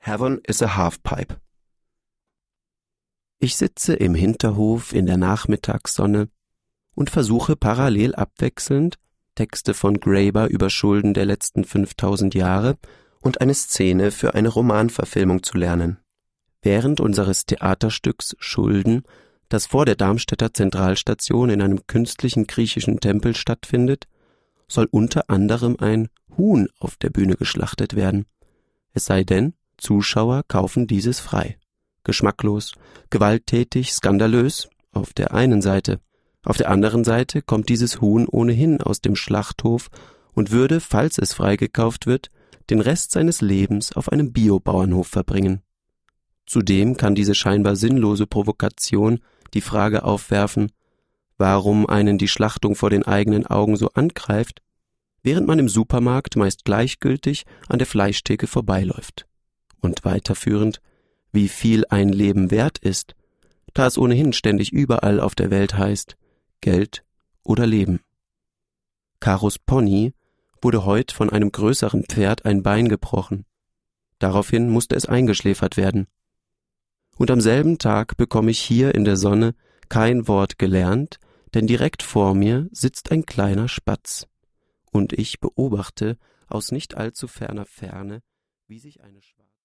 Heaven is a Halfpipe. Ich sitze im Hinterhof in der Nachmittagssonne und versuche parallel abwechselnd Texte von Graeber über Schulden der letzten 5000 Jahre und eine Szene für eine Romanverfilmung zu lernen. Während unseres Theaterstücks Schulden, das vor der Darmstädter Zentralstation in einem künstlichen griechischen Tempel stattfindet, soll unter anderem ein Huhn auf der Bühne geschlachtet werden. Es sei denn, Zuschauer kaufen dieses frei. Geschmacklos, gewalttätig, skandalös auf der einen Seite. Auf der anderen Seite kommt dieses Huhn ohnehin aus dem Schlachthof und würde, falls es freigekauft wird, den Rest seines Lebens auf einem Biobauernhof verbringen. Zudem kann diese scheinbar sinnlose Provokation die Frage aufwerfen, warum einen die Schlachtung vor den eigenen Augen so angreift, während man im Supermarkt meist gleichgültig an der Fleischtheke vorbeiläuft. Und weiterführend, wie viel ein Leben wert ist, da es ohnehin ständig überall auf der Welt heißt, Geld oder Leben. Karos Pony wurde heut von einem größeren Pferd ein Bein gebrochen. Daraufhin musste es eingeschläfert werden. Und am selben Tag bekomme ich hier in der Sonne kein Wort gelernt, denn direkt vor mir sitzt ein kleiner Spatz. Und ich beobachte aus nicht allzu ferner Ferne, wie sich eine